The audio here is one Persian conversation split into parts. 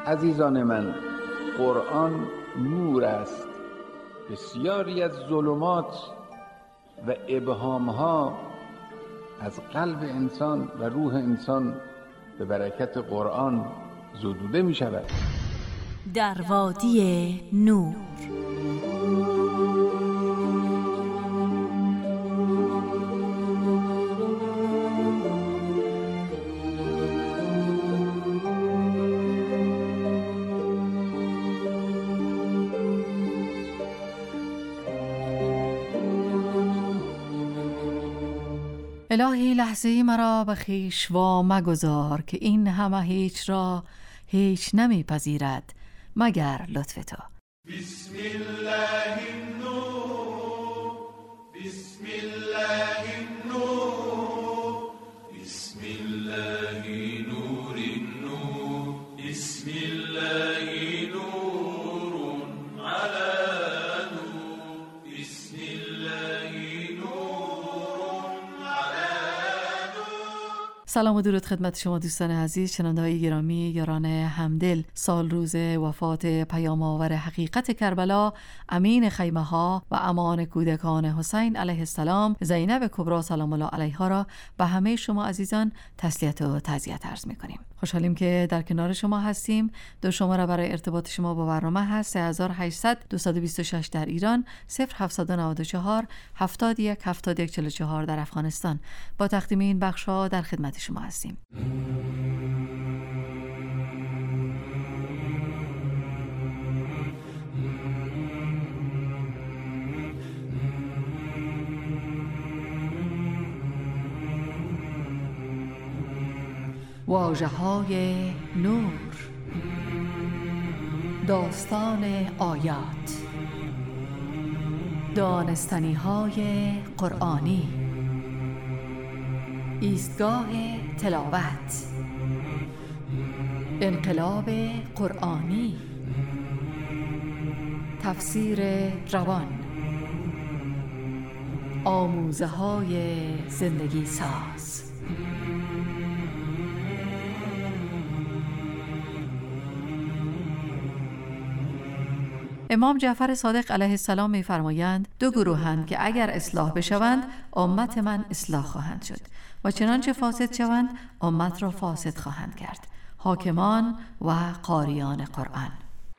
عزیزان من، قرآن نور است. بسیاری از ظلمات و ابهامها از قلب انسان و روح انسان به برکت قرآن زدوده می شود. در وادی نور. الهی لحظه‌ای مرا به خویش وا مگذار، که این همه هیچ را هیچ نمیپذیرد مگر لطف تو. بسم الله النور، بسم الله النور، بسم الله نور النور، بسم الله نور على نور، بسم الله نور على نور. سلام و درود خدمت شما دوستان عزیز، شنونده‌های گرامی، یاران همدل. سال روز وفات پیام آور حقیقت کربلا، امین خیمه ها و امان کودکان حسین علیه السلام، زینب کبری سلام الله علیها را به همه شما عزیزان تسلیت و تعزیت عرض می‌کنیم. خوشحالیم که در کنار شما هستیم. دو شماره برای ارتباط شما با برنامه هست: 3800 226 در ایران، 0794 71 71 44 در افغانستان. با تقدیم این بخش‌ها در خدمت شما هستیم. واژه‌های نور، داستان آیات، دانستنی‌های قرآنی، ایستگاه تلاوت، انقلاب قرآنی، تفسیر روان، آموزه‌های زندگی ساز. امام جعفر صادق علیه السلام می‌فرمایند: دو گروهند که اگر اصلاح بشوند امت من اصلاح خواهند شد و چنانچه فاسد شوند امت را فاسد خواهند کرد، حاکمان و قاریان قرآن.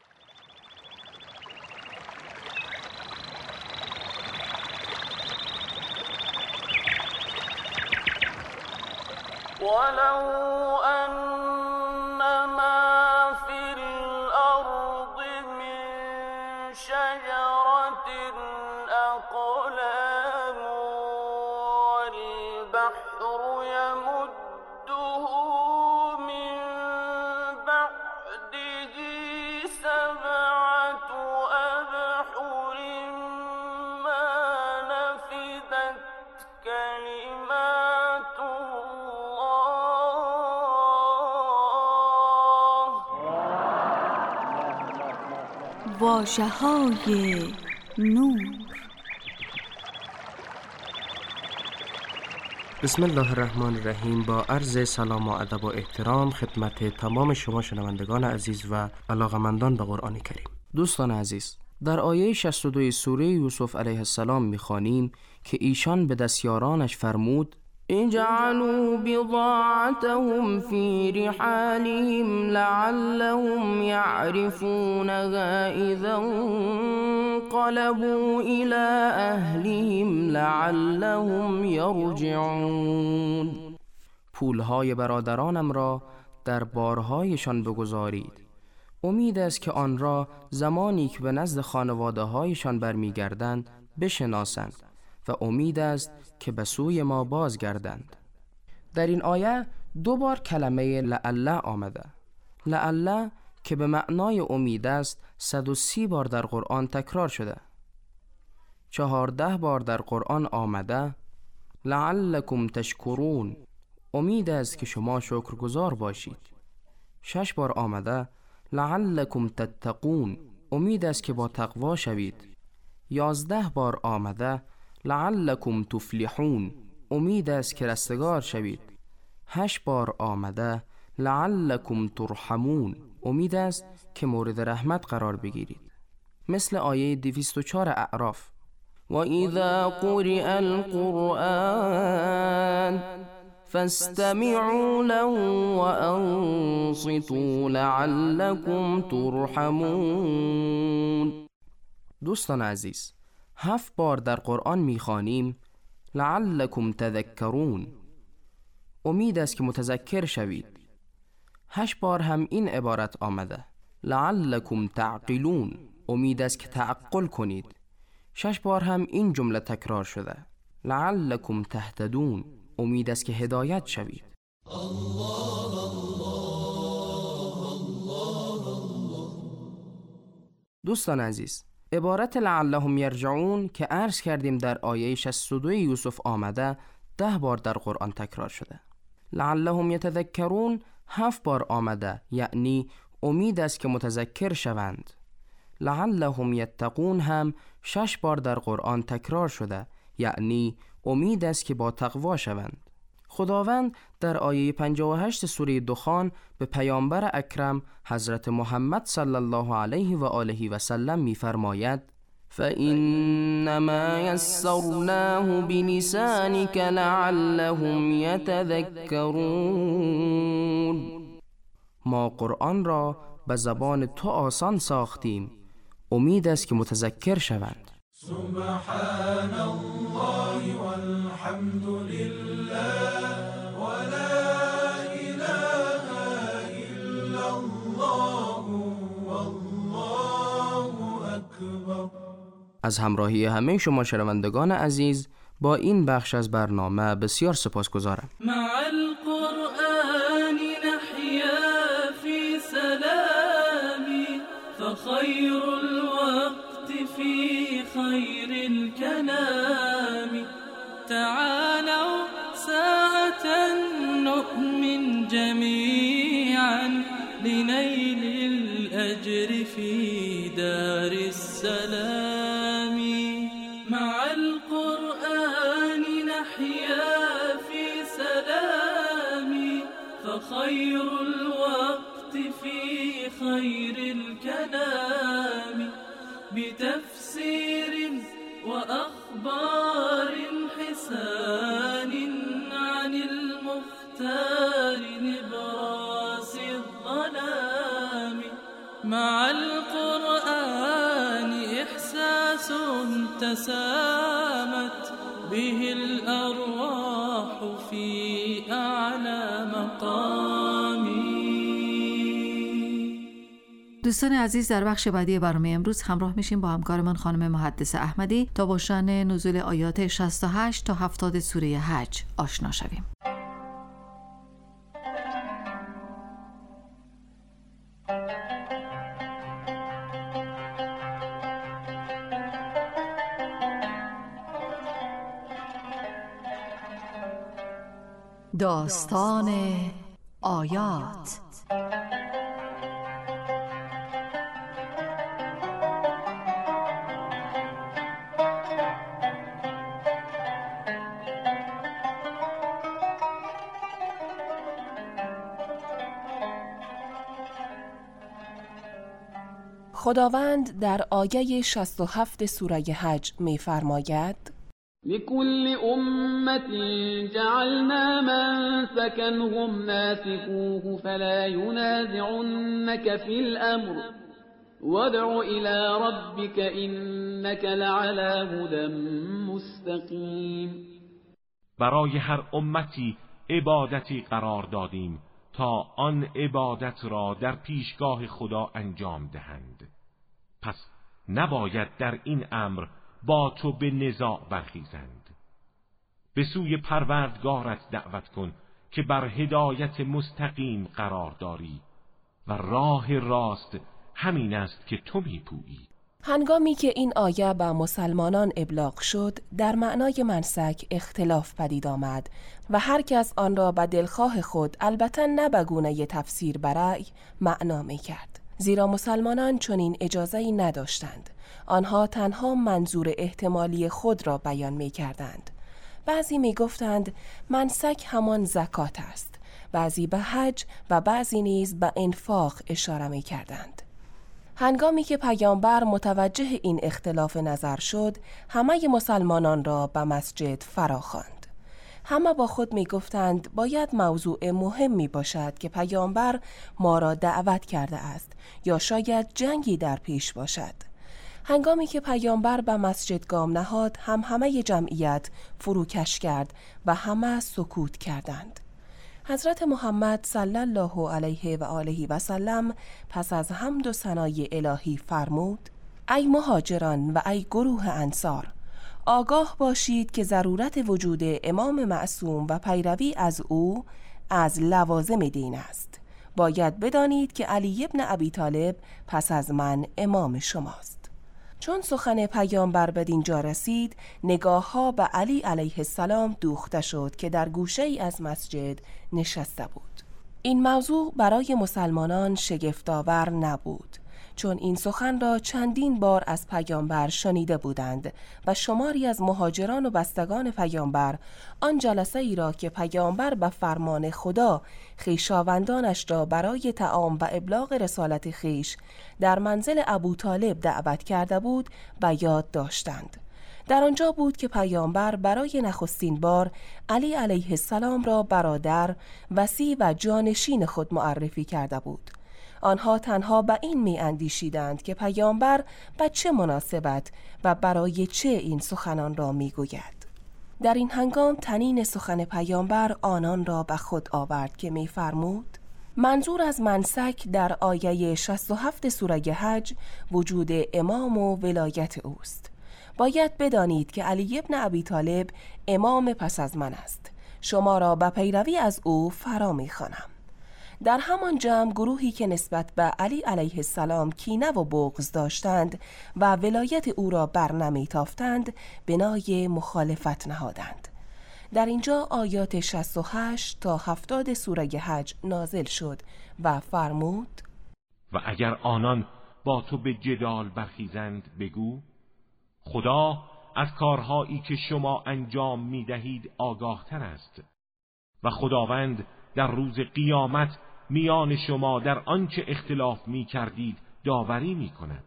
ولو أنما في الأرض من شجرة أقلام والبحر يمده من بعده سبعة أبحر ما نفدت كلمات واژه‌های نور. بسم الله الرحمن الرحیم. با عرض سلام و ادب و احترام خدمت تمام شما شنوندگان عزیز و علاقمندان به قرآن کریم. دوستان عزیز، در آیه 62 سوره یوسف علیه السلام می‌خوانیم که ایشان به دستیارانش فرمود: إن جعلوا بضاعتهم في رحالهم لعلهم يعرفونها إذا انقلبوا إلى أهلهم لعلهم يرجعون. پولهای برادرانم را در بارهایشان بگذارید، امید است که آن را زمانی که به نزد خانواده هایشان برمیگردند بشناسند و امید است که به سوی ما بازگردند. در این آیه دو بار کلمه لعل آمده. لعل که به معنای امید است 130 بار در قرآن تکرار شده. 14 بار در قرآن آمده لعلکم تشکرون، امید است که شما شکرگزار باشید. 6 بار آمده لعلکم تتقون، امید است که با تقوا شوید. 11 بار آمده لعلکم تفلحون، امید است که رستگار شوید. 8 بار آمده لعلکم ترحمون، امید است که مورد رحمت قرار بگیرید. مثل آیه 204 اعراف: و اذا قرئ القرآن فاستمعوا له وانصتوا لعلكم ترحمون. دوستان عزیز، 7 بار در قرآن میخوانیم لعلكم تذکرون، امید است که متذکر شوید. 8 بار هم این عبارت آمده لعلكم تعقلون، امید است که تعقل کنید. 6 بار هم این جمله تکرار شده لعلكم تهتدون، امید است که هدایت شوید. دوستان عزیز، عبارت لعلهم یرجعون که عرض کردیم در آیه 62 یوسف آمده 10 بار در قرآن تکرار شده. لعلهم یتذکرون 7 بار آمده، یعنی امید است که متذکر شوند. لعلهم یتقون هم 6 بار در قرآن تکرار شده، یعنی امید است که با تقوا شوند. خداوند در آیه 58 سوره دخان به پیامبر اکرم حضرت محمد صلی الله علیه و آله و سلم می‌فرماید: فإنما یسرناه بلسانک لعلهم یتذکرون. ما قرآن را به زبان تو آسان ساختیم، امید است که متذکر شوند. سبحان الله والحمد لله ولا اله الا الله والله اکبر. از همراهی همه شما شنوندگان عزیز با این بخش از برنامه بسیار سپاسگزارم. مع القرآن نحيا في سلام فخير الوقت في خير الكلام. تعالوا ساعة نؤمن جميعا لنيل الأجر في دار السلام. مع القرآن نحيا في سلام فخير الوقت في خير الكلام. بتفسير وأخبار حسان عن المختار نبراس الظلام. مع القرآن إحساس تسامت به الأرواح في أعلى مقام. دوستان عزیز، در بخش بعدی برنامه امروز همراه میشیم با همکارمان خانم محدث احمدی تا با شأن نزول آیات 68 تا 70 سوره حج آشنا شویم. داستان آیات. خداوند در آیه 67 سوره حج می‌فرماید: لكل أمة جعلنا منسكا هم ناسكوه فلا ينازعنك في الأمر وادع إلى ربك إنك لعلى هدى مستقيم. برای هر امتی عبادتی قرار دادیم تا آن عبادت را در پیشگاه خدا انجام دهند، پس نباید در این امر با تو به نزاع برخیزند. به سوی پروردگارت دعوت کن که بر هدایت مستقیم قرار داری و راه راست همین است که تو می‌پویی. هنگامی که این آیه به مسلمانان ابلاغ شد، در معنای منسک اختلاف پدید آمد و هر کس آن را به دلخواه خود، البته نه به گونه تفسیر برای، معنا می‌کرد. زیرا مسلمانان چنین اجازه‌ای نداشتند. آنها تنها منظور احتمالی خود را بیان می‌کردند. بعضی می‌گفتند منسک همان زکات است. بعضی به حج و بعضی نیز به انفاق اشاره می کردند. هنگامی که پیامبر متوجه این اختلاف نظر شد، همه مسلمانان را به مسجد فراخواند. همه با خود می گفتند باید موضوع مهمی باشد که پیامبر ما را دعوت کرده است یا شاید جنگی در پیش باشد. هنگامی که پیامبر به مسجد گام نهاد، همه جمعیت فروکش کرد و همه سکوت کردند. حضرت محمد صلی الله علیه و آله و سلم پس از حمد و ثنای الهی فرمود: ای مهاجران و ای گروه انصار، آگاه باشید که ضرورت وجود امام معصوم و پیروی از او از لوازم دین است. باید بدانید که علی ابن ابی طالب پس از من امام شماست. چون سخن پیامبر به دینجا رسید، نگاه ها به علی علیه السلام دوخته شد که در گوشه ای از مسجد نشسته بود. این موضوع برای مسلمانان شگفت‌آور نبود، چون این سخن را چندین بار از پیامبر شنیده بودند و شماری از مهاجران و بستگان پیامبر آن جلسه ای را که پیامبر به فرمان خدا خویشاوندانش را برای طعام و ابلاغ رسالت خویش در منزل ابو طالب دعوت کرده بود به یاد داشتند. در آنجا بود که پیامبر برای نخستین بار علی علیه السلام را برادر، وصی و جانشین خود معرفی کرده بود. آنها تنها به این می اندیشیدند که پیامبر به چه مناسبت و برای چه این سخنان را می گوید. در این هنگام طنین سخن پیامبر آنان را به خود آورد که می فرمود: منظور از منسک در آیه 67 سوره حج وجود امام و ولایت اوست. باید بدانید که علی ابن ابی طالب امام پس از من است. شما را به پیروی از او فرا می خوانم. در همان جمع گروهی که نسبت به علی علیه السلام کینه و بغض داشتند و ولایت او را برنمی تافتند، بنای مخالفت نهادند. در اینجا آیات 68 تا 70 سوره حج نازل شد و فرمود: و اگر آنان با تو به جدال برخیزند بگو خدا از کارهایی که شما انجام می دهید آگاه تر است و خداوند در روز قیامت میان شما در آنچه اختلاف می کردید داوری می کند.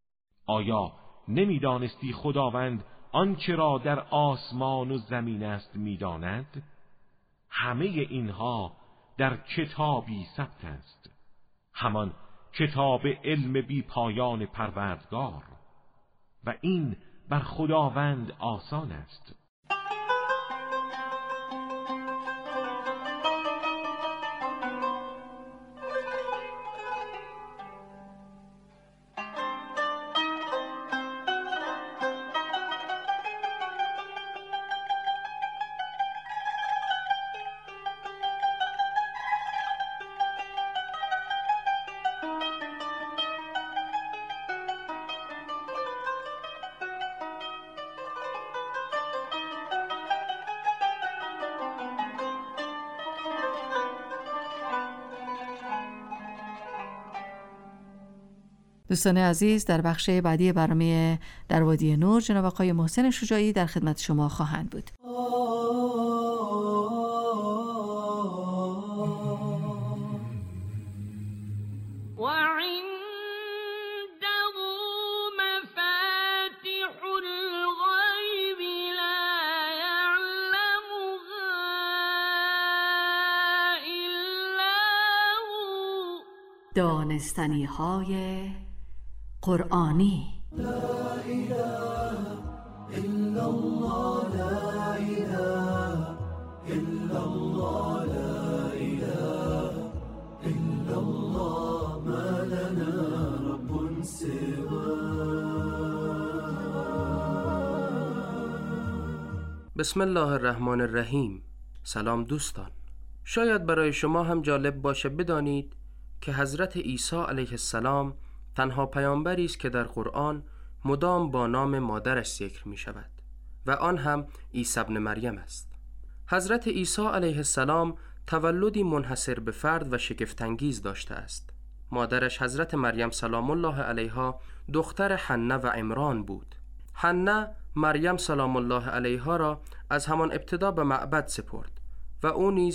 آیا نمی دانستی خداوند آنچه را در آسمان و زمین است می داند؟ همه اینها در کتابی ثبت است، همان کتاب علم بی پایان پروردگار، و این بر خداوند آسان است. دوستان عزیز، در بخش بعدی برنامه در وادی نور جناب آقای محسن شجاعی در خدمت شما خواهند بود. دانستنی های قرآنی. لا اله الا الله، لا اله الا الله، لا اله الا الله، ما لنا رب سواه. بسم الله الرحمن الرحیم. سلام دوستان، شاید برای شما هم جالب باشه بدانید که حضرت عیسی علیه السلام تنها پیامبری است که در قرآن مدام با نام مادرش ذکر می شود و آن هم عیسی ابن مریم است. حضرت عیسی علیه السلام تولدی منحصر به فرد و شگفت‌انگیز داشته است. مادرش حضرت مریم سلام الله علیها دختر حنه و عمران بود. حنه مریم سلام الله علیها را از همان ابتدا به معبد سپرد و او نیز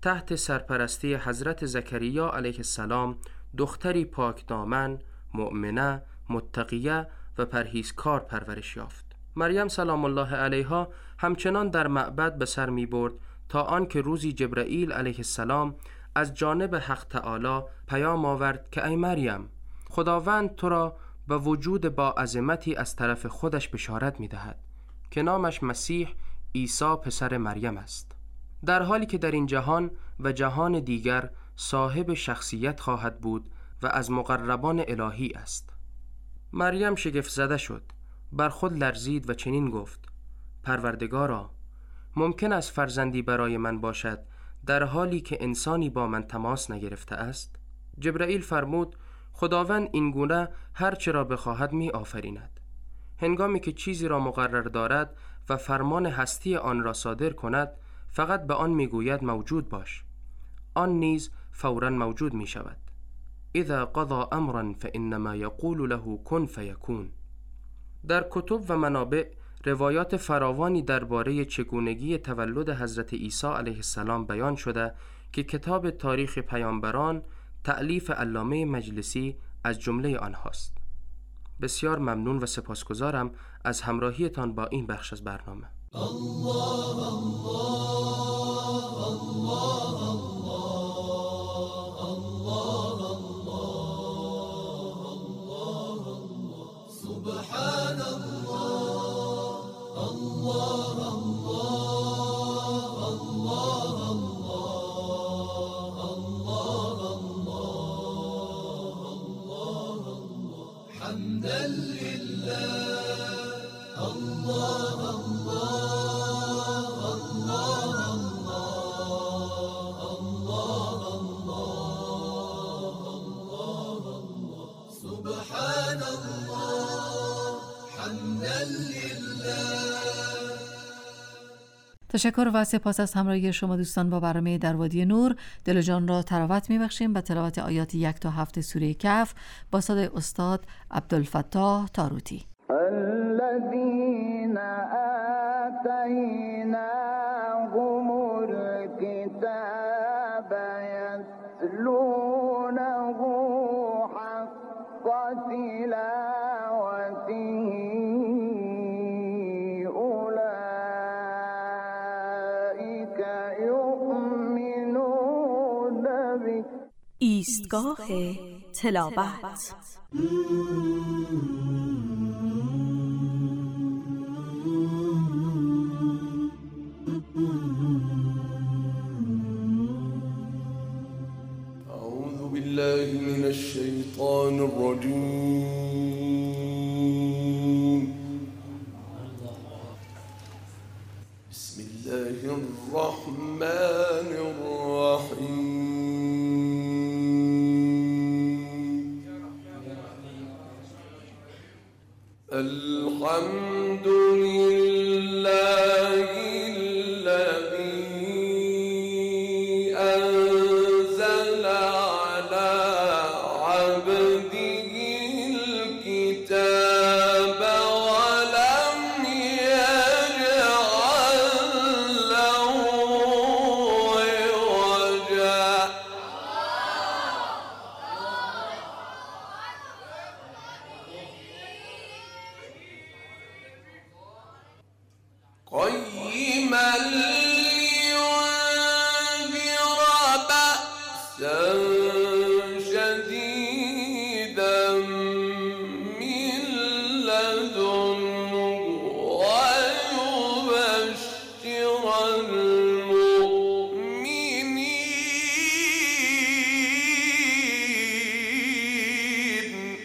تحت سرپرستی حضرت زکریا علیه السلام دختری پاکدامن، مؤمنه، متقیه و پرهیزکار پرورش یافت. مریم سلام الله علیها همچنان در معبد به سر می برد تا آنکه روزی جبرائیل علیه السلام از جانب حق تعالی پیام آورد که ای مریم، خداوند تو را به وجود با عظمتی از طرف خودش بشارت می دهد که نامش مسیح عیسی پسر مریم است، در حالی که در این جهان و جهان دیگر صاحب شخصیت خواهد بود و از مقربان الهی است. مریم شگفت زده شد، بر خود لرزید و چنین گفت: پروردگارا، ممکن است فرزندی برای من باشد در حالی که انسانی با من تماس نگرفته است؟ جبرائیل فرمود: خداوند این گونه هر چه را بخواهد می آفریند. هنگامی که چیزی را مقرر دارد و فرمان هستی آن را صادر کند، فقط به آن می گوید موجود باش. آن نیز فوراً موجود می شود. اذا قضا امرا فانما یقول له کن فیکون. در کتب و منابع روایات فراوانی درباره چگونگی تولد حضرت عیسی علیه السلام بیان شده که کتاب تاریخ پیامبران تألیف علامه مجلسی از جمله آنهاست. بسیار ممنون و سپاسگزارم از همراهیتان با این بخش از برنامه. الله الله الله سبحان الله الله الله الله الله حمدا لله الله الله الله سبحان الله حمدا لله. تشکر و سپاس از همراهی شما دوستان با برنامه در وادی نور. دل و جان را تراوت می‌بخشیم به تلاوت آیات 1 تا 7 سوره کهف با صدای استاد عبدالفتاح تاروتی. الذين آتيناهم الكتاب يتلونه حق تلاوته أولئك يؤمنون به. ایستگاه تلاوت. أعوذ بالله من الشيطان الرجيم. بسم الله الرحمن الرحيم. الحمد لله الذي أنزل على عبده الكتاب ولم يجعل له عوجا. قيما لينذر بأسا شديدا من لدنه ويبشر المؤمنين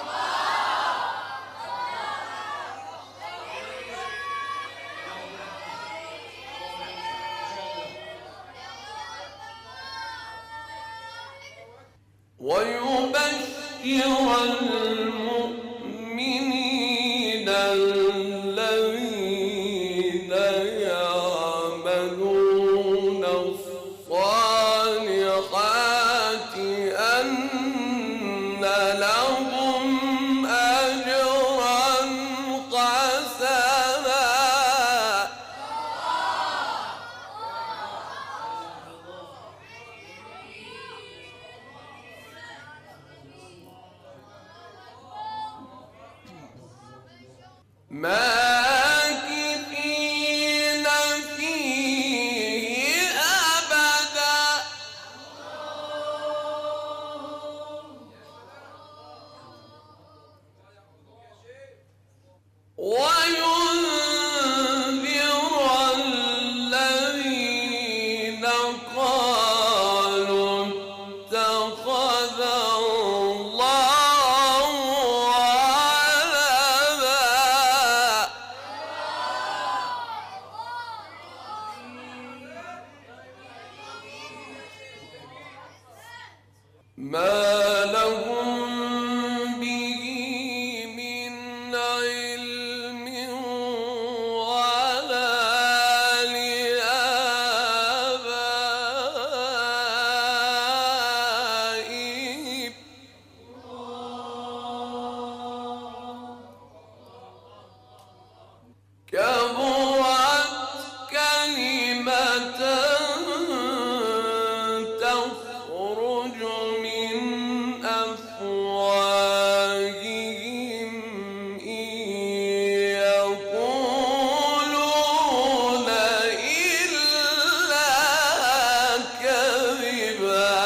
الذين يعملون الصالحات أن لهم أجرا حسنا. ماكثين فيه أبدا وينذر الذين قالوا اتخذ الله ولدا ما لهم به من علم ولا لآبائهم كبرت كلمة تخرج من أفواههم إن يقولون إلا كذبا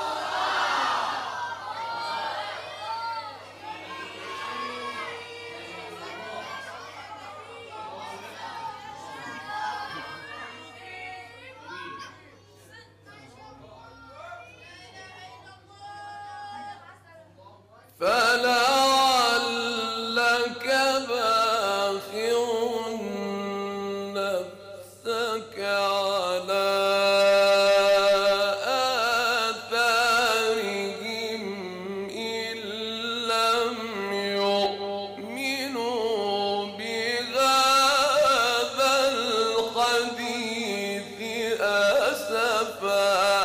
فلعلك باخع نفسك على آثارهم إن لم يؤمنوا بهذا الحديث أسفا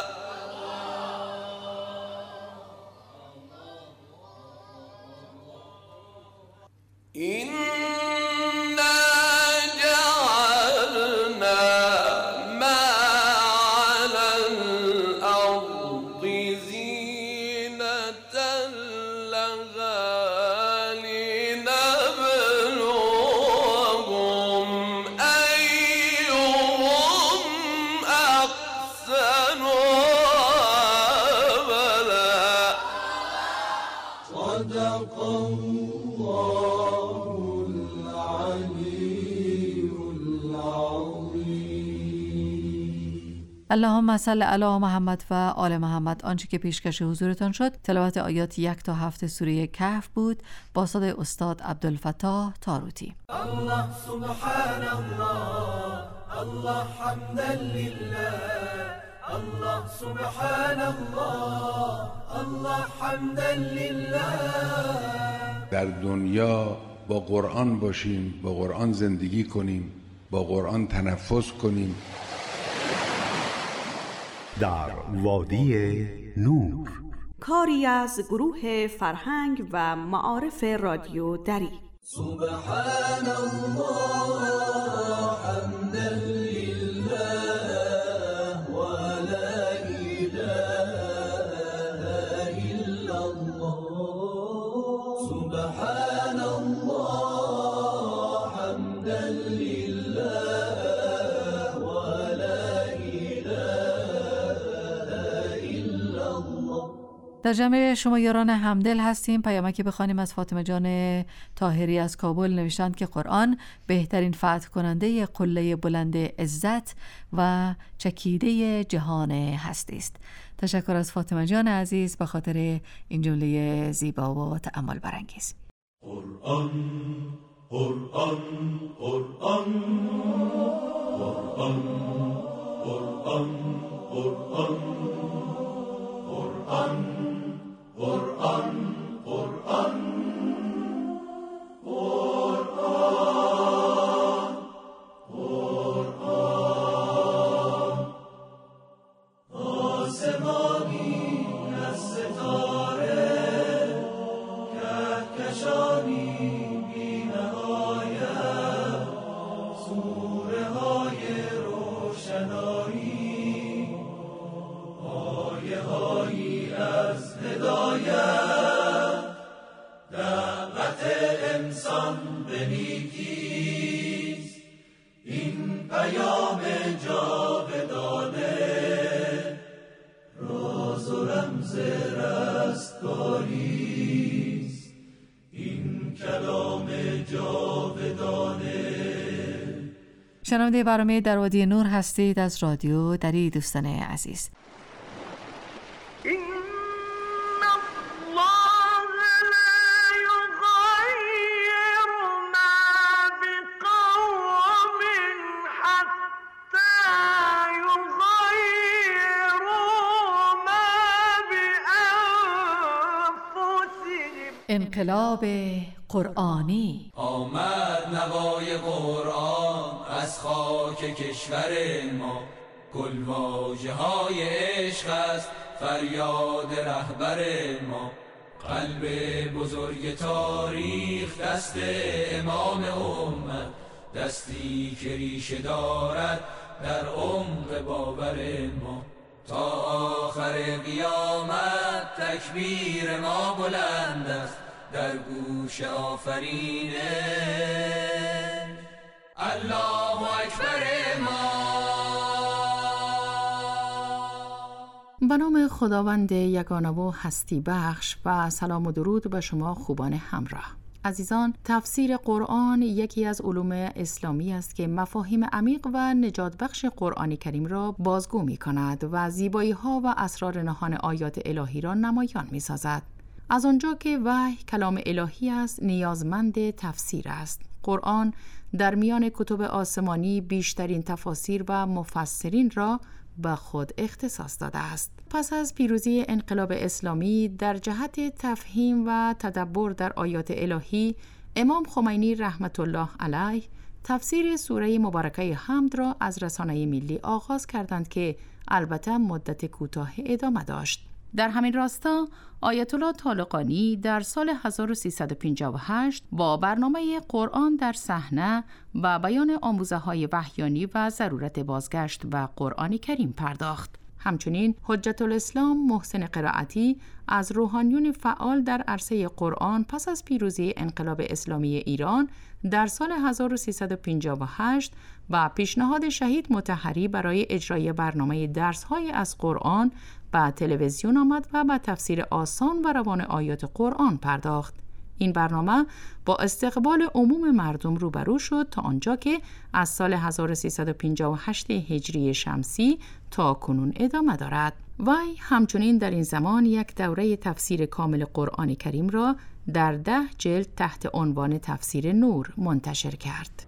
إنا جعلنا ما على الأرض زينة لها لنبلوهم أيهم أحسن عملا صدق اللهم صل علی محمد و آل محمد. آنچه که پیشکش حضورتان شد تلاوت آیات 1 تا 7 سوره کهف بود با صدای استاد عبدالفتاح تاروتی. الله سبحان الله الله حمدا لله الله سبحان الله الله حمدا لله. در دنیا با قرآن باشیم، با قرآن زندگی کنیم، با قرآن تنفس کنیم. در وادی نور، کاری از گروه فرهنگ و معارف رادیو دری. سبحان الله حمدا لله و لا اله الا الله. سبحان الله حمدا لله و لا در جمع شما یاران همدل هستیم. پیامکی بخوانیم از فاطمه جان طاهری از کابل. نوشتند که قرآن بهترین فتح کننده قله بلند عزت و چکیده جهان هستی است. تشکر از فاطمه جان عزیز به خاطر این جمله زیبا و تأمل برانگیز. قرآن قرآن قرآن قرآن قرآن قرآن قرآن قرآن قرآن قرآن آسمانی از ستاره کهکشانی بی نهایت سوره های روشنایی آیه هایی از هدایت دعوت انسان به نیکی کلام جاودانه. شنونده برنامه در وادی نور هستید از رادیو دری. دوستان عزیز، انقلاب قرآنی. آمد نوای قرآن از خاک کشور ما، گلواژه های عشق است فریاد رهبر ما. قلب بزرگ تاریخ دست امام امت، دستی که ریشه دارد در عمق باور ما. تا آخر قیامت تکبیر ما بلند است در گوش آفرینش. الله اکبر ما. به نام خداوند یگانه و هستی بخش و سلام و درود به شما خوبان همراه. عزیزان، تفسیر قرآن یکی از علوم اسلامی است که مفاهیم عمیق و نجات بخش قرآن کریم را بازگو می کند و زیبایی ها و اسرار نهان آیات الهی را نمایان می سازد. از آنجا که وحی کلام الهی است، نیازمند تفسیر است. قرآن در میان کتب آسمانی بیشترین تفاسیر و مفسرین را به خود اختصاص داده است. پس از پیروزی انقلاب اسلامی در جهت تفهیم و تدبر در آیات الهی، امام خمینی رحمت الله علیه تفسیر سوره مبارکه حمد را از رسانه ملی آغاز کردند که البته مدت کوتاه ادامه داشت. در همین راستا آیت الله طالقانی در سال 1358 با برنامه قرآن در صحنه و بیان آموزه‌های وحیانی و ضرورت بازگشت و قرآن کریم پرداخت. همچنین حجت الاسلام محسن قرائتی از روحانیون فعال در عرصه قرآن پس از پیروزی انقلاب اسلامی ایران در سال 1358 و پیشنهاد شهید مطهری برای اجرای برنامه درس‌های از قرآن به تلویزیون آمد و به تفسیر آسان و روان آیات قرآن پرداخت. این برنامه با استقبال عموم مردم روبرو شد تا آنجا که از سال 1358 هجری شمسی تا کنون ادامه دارد. وی همچنین در این زمان یک دوره تفسیر کامل قرآن کریم را در 10 جلد تحت عنوان تفسیر نور منتشر کرد.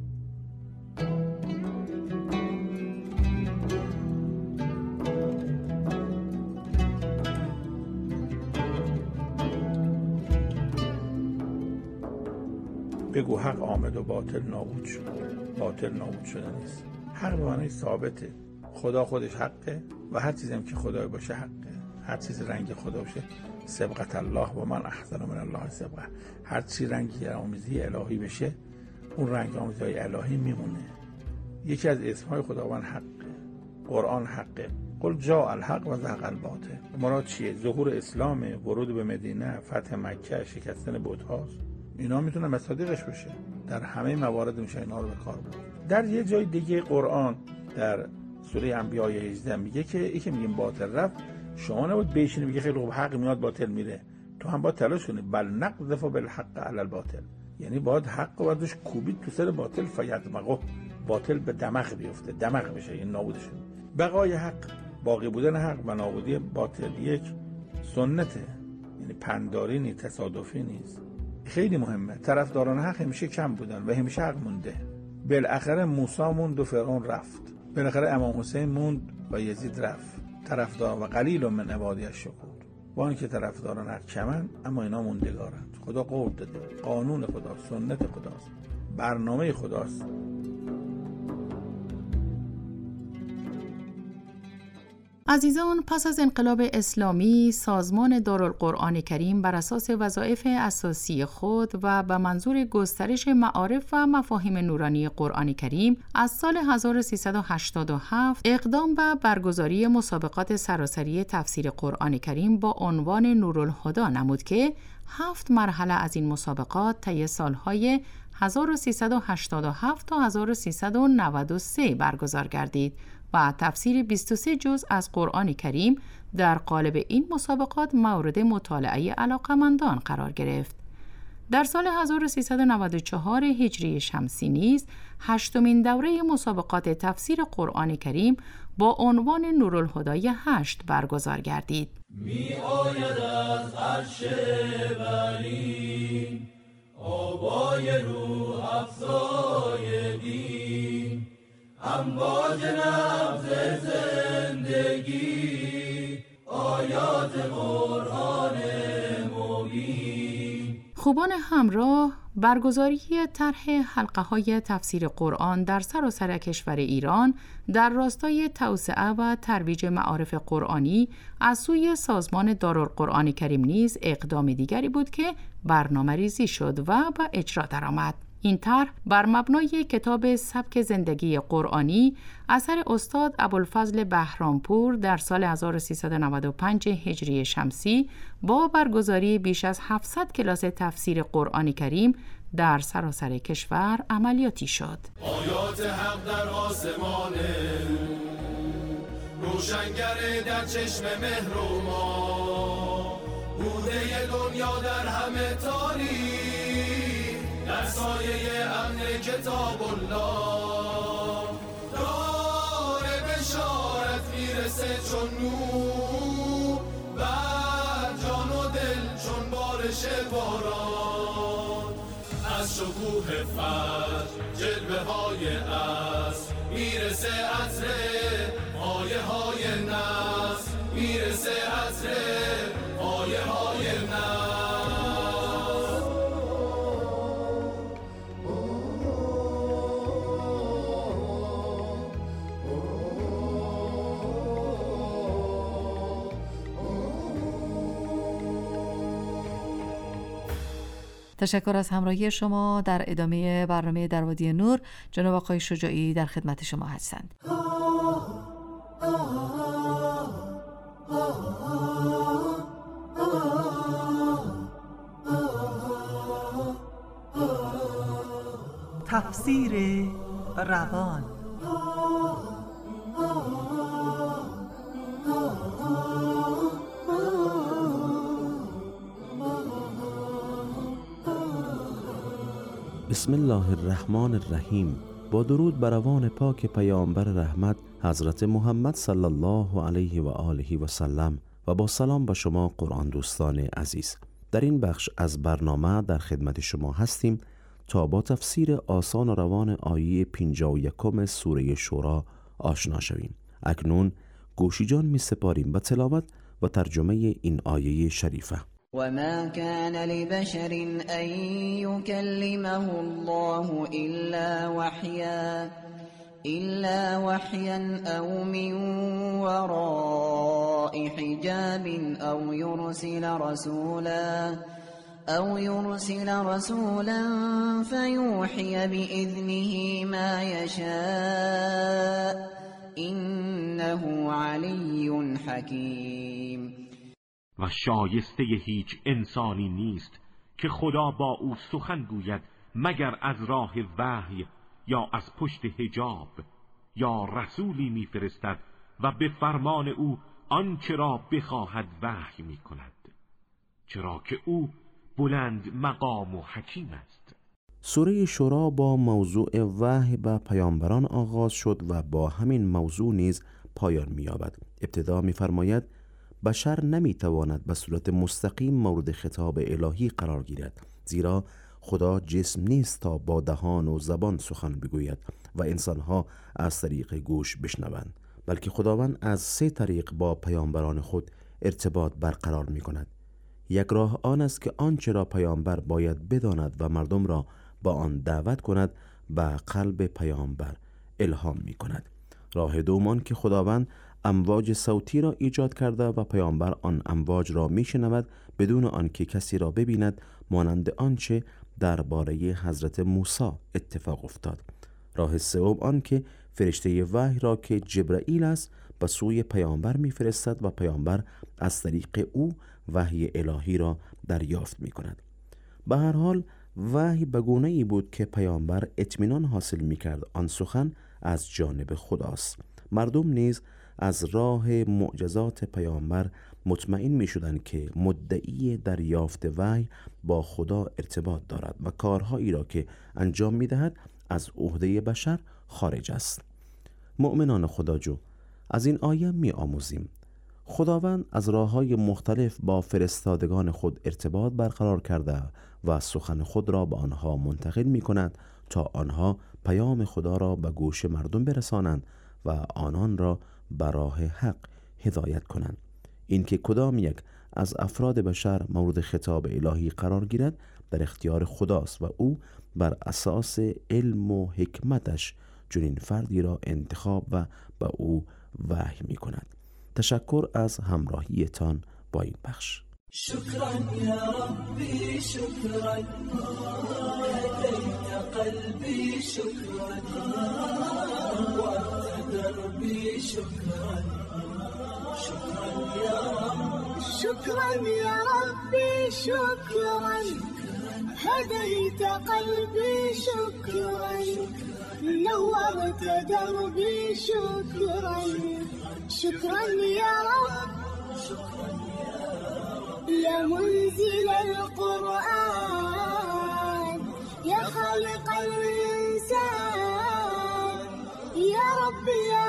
بگو حق آمد و باطل نابود شد. باطل نابود شده نیست. حق به معنی ثابته. خدا خودش حقه و هر چیزی هم که خدای باشه حقه. هر چیز رنگ خدا باشه سبقت الله و من احسن من الله سبقه. هر چی رنگی آمیزی الهی بشه اون رنگ آمیزی الهی میمونه. یکی از اسمهای خداوند حقه. قرآن حقه. قل جاء الحق و زهق الباطل. مراد چیه؟ ظهور اسلام، ورود به مدینه، فتح مکه، شکستن بت‌هاست. اینا میتونه مصادیقش باشه. در همه موارد میشه اینا رو به کار برد. در یه جای دیگه قرآن در سوره انبیاء 18 میگه که یکی میگیم باطل رفت، شما نباید بشینی بگی خیلی خوب حق میاد باطل میره. تو هم باید تلاش کنی. بل نقذف بالحق علی الباطل. یعنی باید حق و بعدش کوبید تو سر باطل فیدمغه. باطل به دماغ بیفته، دماغ بشه، یعنی نابودش کنه. بقای حق، باقی بودن حق و نابودی باطل یک سنته. یعنی پنداری نیست، تصادفی نیست. خیلی مهمه. طرفداران حق همیشه کم بودن و همیشه حق مونده. بالاخره موسی موند و فرعون رفت. بالاخره امام حسین موند و یزید رفت. طرفدار و قلیل من عبادی الشکور. با اینکه طرفداران حق کمن اما اینا موندگارند. خدا قول داده. قانون خدا، سنت خداست. برنامه خداست. عزیزان، پس از انقلاب اسلامی سازمان دارالقرآن کریم بر اساس وظایف اساسی خود و به منظور گسترش معارف و مفاهیم نورانی قرآن کریم از سال 1387 اقدام به برگزاری مسابقات سراسری تفسیر قرآن کریم با عنوان نورالهدی نمود که 7 مرحله از این مسابقات طی سالهای 1387 تا 1393 برگزار گردید و تفسیر 23 جزء از قرآن کریم در قالب این مسابقات مورد مطالعه علاقمندان قرار گرفت. در سال 1394 هجری شمسی نیز 8مین دوره مسابقات تفسیر قرآن کریم با عنوان نورالهدی 8 برگزار گردید. می آید از عرش ولی آبای روح افزای دین، امواج نبض زندگی، آیات قرآن مبین. خوبان همراه برگزاری طرح حلقه‌های تفسیر قرآن در سراسر کشور ایران در راستای توسعه و ترویج معارف قرآنی از سوی سازمان دارالقرآن کریم نیز اقدام دیگری بود که برنامه‌ریزی شد و به اجرا درآمد. این طرح بر مبنای کتاب سبک زندگی قرآنی اثر استاد ابوالفضل بهرامپور در سال 1395 هجری شمسی با برگزاری بیش از 700 کلاس تفسیر قرآن کریم در سراسر کشور عملیاتی شد. آیات حق در آسمان روشنگر در چشم مهر و ما، بوده دنیا در همه تاریک، در سایه امن کتاب الله، دار بشارت میرسه چون نور، بر جان و دل چون بارش باران، از شکوه فجر جلوه های عصر میرسه عطر آیه های نصر، میرسه عطر آیه های نصر. تشکر از همراهی شما. در ادامه برنامه در وادی نور جناب آقای شجاعی در خدمت شما هستند. تفسیر روان. بسم الله الرحمن الرحیم. با درود بر روان پاک پیامبر رحمت حضرت محمد صلی الله علیه و آله و سلم و با سلام به شما قرآن دوستان عزیز. در این بخش از برنامه در خدمت شما هستیم تا با تفسیر آسان و روان آیه 51 سوره شورا آشنا شویم. اکنون گوشی جان می سپاریم به تلاوت و ترجمه این آیه شریفه. وما كان لبشر أن يكلمه الله إلا وحيا أو من وراء حجاب أو يرسل رسولا فيوحي بإذنه ما يشاء إنه علي حكيم. و شایسته هیچ انسانی نیست که خدا با او سخن گوید مگر از راه وحی یا از پشت حجاب، یا رسولی میفرستد و به فرمان او آنچه را بخواهد وحی میکند، چرا که او بلند مقام و حکیم است. سوره شورا با موضوع وحی به پیامبران آغاز شد و با همین موضوع نیز پایان می‌یابد. ابتدا می‌فرماید بشر نمیتواند به صورت مستقیم مورد خطاب الهی قرار گیرد، زیرا خدا جسم نیست تا با دهان و زبان سخن بگوید و انسانها از طریق گوش بشنوند، بلکه خداوند از 3 طریق با پیامبران خود ارتباط برقرار می کند. یک راه آن است که آنچه را پیامبر باید بداند و مردم را با آن دعوت کند به قلب پیامبر الهام می کند. راه دوم که خداوند امواج صوتی را ایجاد کرده و پیامبر آن امواج را میشنود بدون آنکه کسی را ببیند، مانند آنچه درباره حضرت موسی اتفاق افتاد. راه سوم آن که فرشته وحی را که جبرائیل است به سوی پیامبر میفرستد و پیامبر از طریق او وحی الهی را دریافت میکند. به هر حال وحی به گونه‌ای بود که پیامبر اطمینان حاصل میکرد آن سخن از جانب خداست. مردم نیز از راه معجزات پیامبر مطمئن می شدند که مدعی دریافت وحی با خدا ارتباط دارد و کارهایی را که انجام می دهد از عهده بشر خارج است. مؤمنان خداجو، از این آیه می آموزیم خداوند از راه‌های مختلف با فرستادگان خود ارتباط برقرار کرده و سخن خود را به آنها منتقل می کند تا آنها پیام خدا را به گوش مردم برسانند و آنان را به راه حق هدایت کنند. اینکه کدام یک از افراد بشر مورد خطاب الهی قرار گیرد در اختیار خداست و او بر اساس علم و حکمتش چنین فردی را انتخاب و به او وحی می کند. تشکر از همراهیتان با این بخش. شكرا يا ربي شكرا هديت قلبي شكرا وأنت دربي شكرا شكرا يا رب شكرا يا ربي شكرا هديت قلبي شكرا نورت دربي شكرا شكرا يا رب يا منزل القرآن يا خالق الإنسان يا رب يا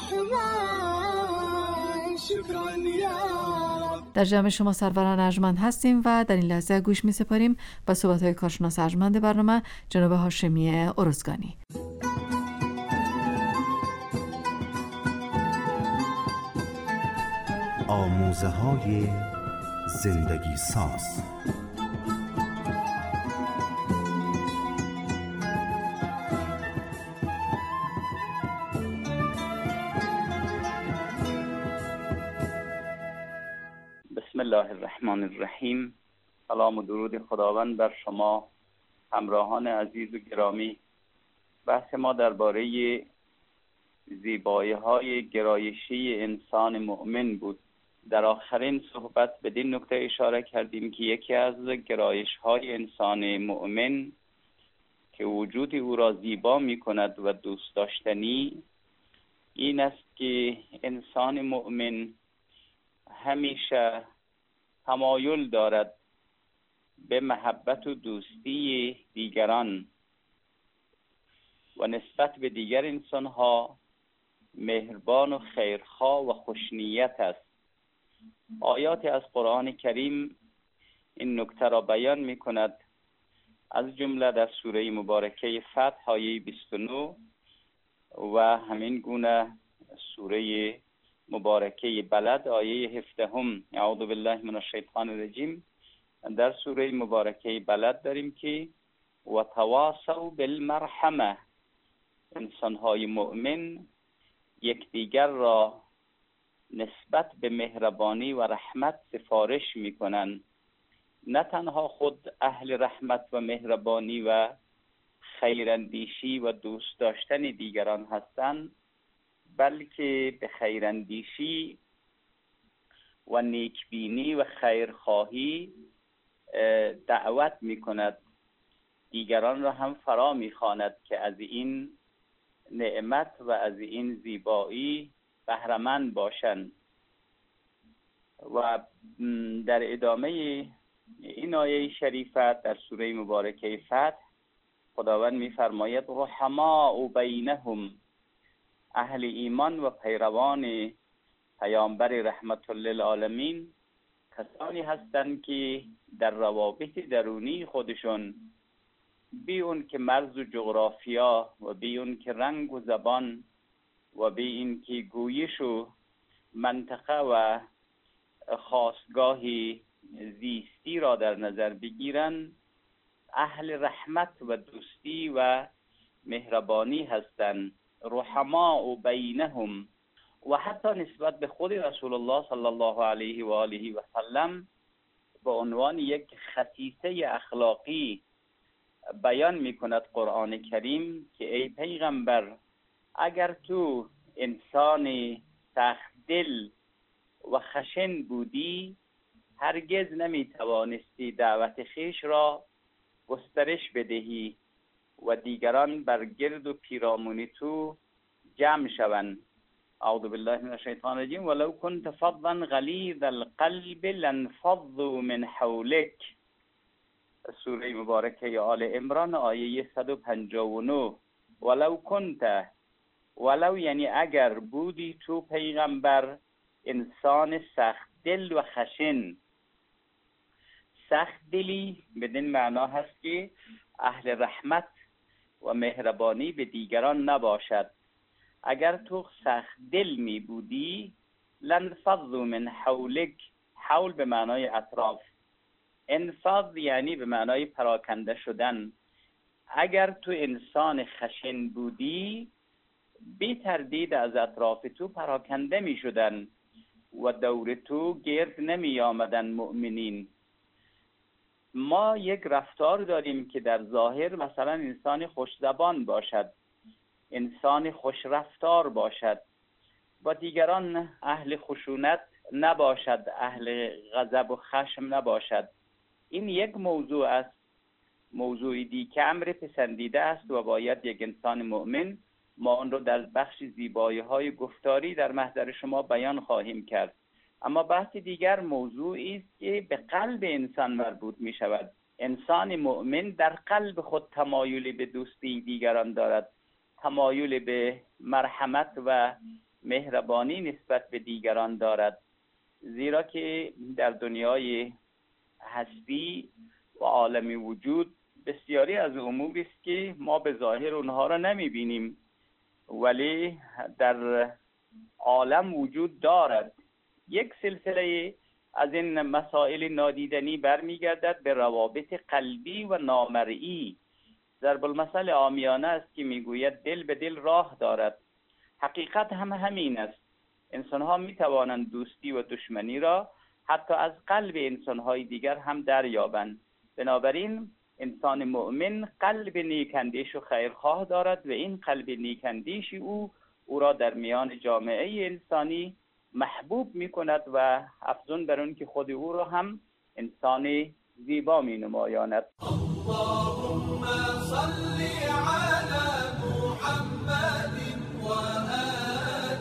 رحمن شكرا يا رب. در جمع شما سروران ارجمند هستیم و در این لحظه گوش می سپاریم به صحبت‌های کارشناس ارجمند برنامه جناب هاشمی ارزگانی. آموزه‌های زندگی ساز. بسم الله الرحمن الرحیم. سلام و درود خداوند بر شما همراهان عزیز و گرامی. بحث ما درباره زیبایی‌های گرایشی انسان مؤمن بود. در آخرین صحبت بدین نکته اشاره کردیم که یکی از گرایش‌های انسان مؤمن که وجود او را زیبا می‌کند و دوست داشتنی این است که انسان مؤمن همیشه تمایل دارد به محبت و دوستی دیگران و نسبت به دیگر انسان‌ها مهربان و خیرخواه و خوشنیت است. آیات از قرآن کریم این نکته را بیان می کند، از جمله در سوره مبارکه فتح آیه 29 و همین گونه سوره مبارکه بلد آیه 17 اعوذ بالله من الشیطان الرجیم. در سوره مبارکه بلد داریم که و تواصوا بالمرحمه، انسان‌های مؤمن یکدیگر را نسبت به مهربانی و رحمت سفارش می‌کنند. نه تنها خود اهل رحمت و مهربانی و خیراندیشی و دوست داشتن دیگران هستند، بلکه به خیراندیشی و نیکبینی و خیرخواهی دعوت می‌کند. دیگران را هم فرا می‌خواند که از این نعمت و از این زیبایی بهره‌مند باشند. و در ادامه این آیه شریفه در سوره مبارکه فتح خداوند می‌فرماید رحماء بینهم، اهل ایمان و پیروان پیامبر رحمت للعالمین کسانی هستند که در روابط درونی خودشون بی اون که مرز و جغرافیا و بی اون که رنگ و زبان و بی این که گویش و منطقه و خاصگاهی زیستی را در نظر بگیرن، اهل رحمت و دوستی و مهربانی هستند. رحماء بینهم، و حتی نسبت به خود رسول الله صلی الله علیه و آله و سلم به عنوان یک خصیصه اخلاقی بیان می کند قرآن کریم که ای پیغمبر، اگر تو انسان سخت دل و خشن بودی هرگز نمی توانستی دعوت خویش را گسترش بدهی و دیگران بر گرد و پیرامون تو جمع شوند. اعوذ بالله من الشیطان الرجیم ولو كنت فظا غلیظ القلب لانفضوا من حولک. سوره مبارکه آل عمران آیه 159. ولو کنت، ولو یعنی اگر بودی تو پیغمبر انسان سخت دل و خشن. سخت دلی بدین معنا هست که اهل رحمت و مهربانی به دیگران نباشد. اگر تو سخت دل می بودی لانفضوا من حولک، حول به معنای اطراف، انفاض یعنی به معنای پراکنده شدن. اگر تو انسان خشن بودی بی تردید از اطراف تو پراکنده می شدن و دور تو گرد نمی آمدن مؤمنین. ما یک رفتار داریم که در ظاهر مثلا انسان خوش زبان باشد، انسان خوش رفتار باشد، با دیگران اهل خشونت نباشد، اهل غضب و خشم نباشد. این یک موضوع است. موضوعی دیگه که امر پسندیده است و باید یک انسان مؤمن، ما آن رو در بخش زیبایی‌های گفتاری در محضر شما بیان خواهیم کرد. اما بحث دیگر موضوعی است که به قلب انسان مربوط می شود. انسان مؤمن در قلب خود تمایل به دوستی دیگران دارد، تمایل به مرحمت و مهربانی نسبت به دیگران دارد، زیرا که در دنیای هستی و عالم وجود بسیاری از اموری است که ما به ظاهر اونها را نمی بینیم ولی در عالم وجود دارد. یک سلسله از این مسائل نادیدنی برمیگردد به روابط قلبی و نامرئی. ضرب المثل عامیانه است که میگوید دل به دل راه دارد. حقیقت هم همین است. انسان‌ها میتوانند دوستی و دشمنی را حتی از قلب انسان‌های دیگر هم دریابند. بنابراین انسان مؤمن قلب نیکندیش و خیرخواه دارد و این قلب نیکندیش او را در میان جامعه انسانی محبوب می‌کند و افزون بر آن که خود او را هم انسان زیبا می‌نمایاند. اللهم صل علی محمد و آل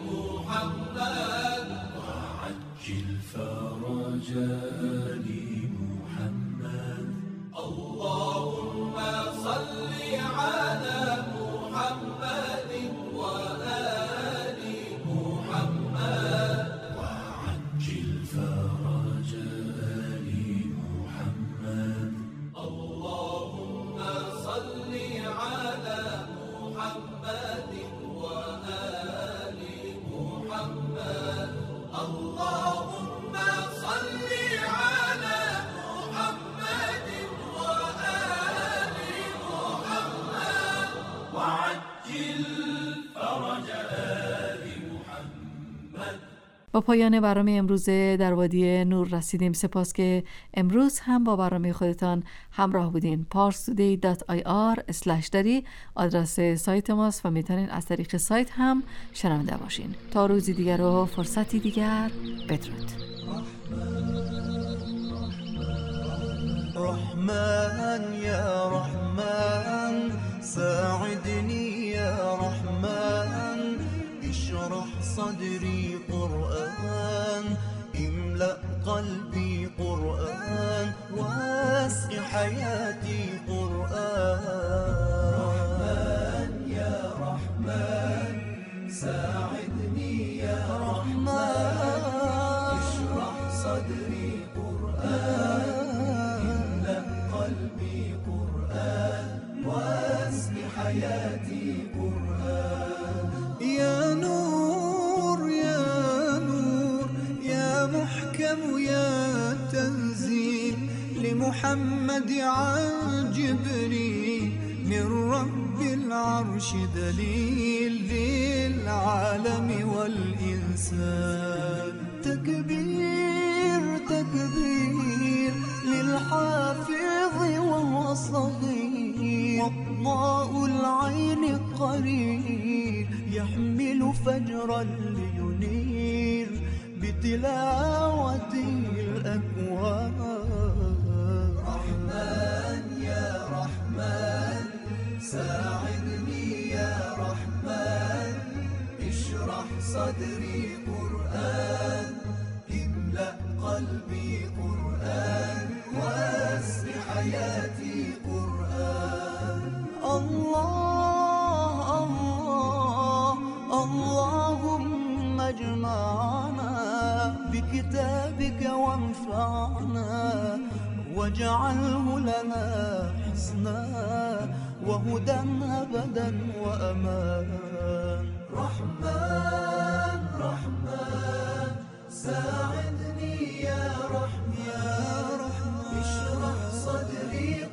محمد وعجل فرج آل محمد. اللهم صل علی محمد و آل محمد وعجل فرج آل محمد. اللهم صل على محمد وآل محمد. اللهم صل على محمد وآل محمد وعجل فرج آل محمد. با پایان برنامه امروز در وادی نور رسیدیم. سپاس که امروز هم با برنامه خودتان همراه بودین. parstoday.ir/dari آدرس سایت ماست و میتونین از طریق سایت هم شنونده باشین. تا روزی دیگر و فرصتی دیگر، بدرود. رحمن یا رحمن ساعدني يا رحمن اشرح صدري قرآن املأ قلبي قرآن واسع حياتي قرآن. رحمن يا رحمن ساعدني يا رحمن اشرح صدري قرآن املأ قلبي قرآن واسع حياتي قرآن. يا نور يا نور يا محكم يا تنزيل لمحمد عن جبريل من رب العرش دليل للعالم والإنسان. تكبير تكبير للحافظ وهو صغير وضاء العين قرير يحمل فجرا لينير بتلاوته الأكوان. رحمن يا رحمن ساعدني يا رحمن اشرح صدري قرآن املأ قلبي قرآن واسر حياتي قرآن الله الله اللهم اجمعنا بكتابك وانفعنا واجعله لنا حسنا وهدى أبدا وأمان رحمن رحمن ساعدني يا رحمن اشرح صدري